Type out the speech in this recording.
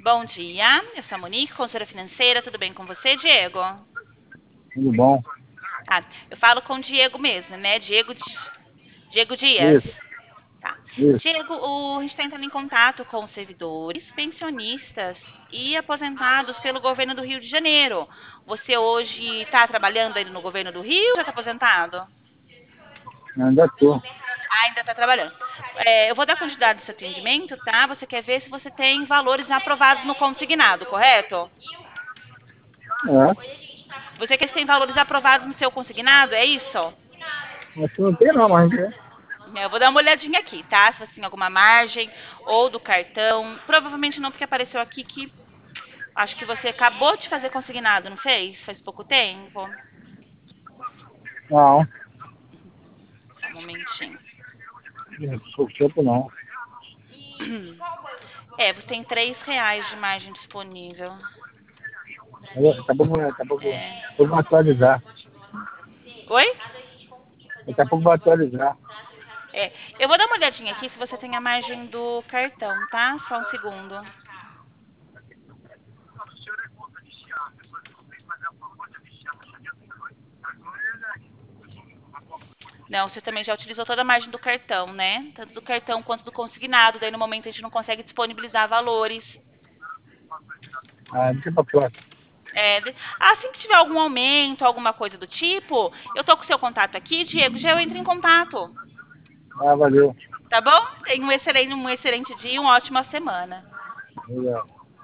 Bom dia, eu sou a Monique, consultora financeira, tudo bem com você, Diego? Tudo bom? Ah, eu falo com o Diego mesmo, né? Diego Dias. Isso, Tá. isso. Diego, a gente está entrando em contato com os servidores, pensionistas e aposentados pelo governo do Rio de Janeiro. Você hoje está trabalhando aí no governo do Rio ou já está aposentado? Ainda tô. Ainda está trabalhando. Eu vou dar continuidade nesse atendimento, tá? Você quer ver se você tem valores aprovados no consignado, correto? É. Você quer se tem valores aprovados no seu consignado, é isso? Acho que não tem não, mas a gente Eu vou dar uma olhadinha aqui, tá? Se você tem alguma margem ou do cartão. Provavelmente não, porque apareceu aqui que acho que você acabou de fazer consignado, não fez? Faz pouco tempo. não. Só um momentinho. Pouco tempo não. Você tem R$ 3 de margem disponível. É. Daqui a pouco vai atualizar. Oi? Daqui a pouco vai atualizar. Eu vou dar uma olhadinha aqui se você tem a margem do cartão, tá? Só um segundo. Não, você também já utilizou toda a margem do cartão, né? Tanto do cartão quanto do consignado. Daí no momento a gente não consegue disponibilizar valores. Ah, deixa pra próxima. Assim que tiver algum aumento, alguma coisa do tipo, eu tô com o seu contato aqui, Diego, já eu entro em contato. Ah, valeu. Tá bom? Tenha um excelente dia e uma ótima semana. Legal.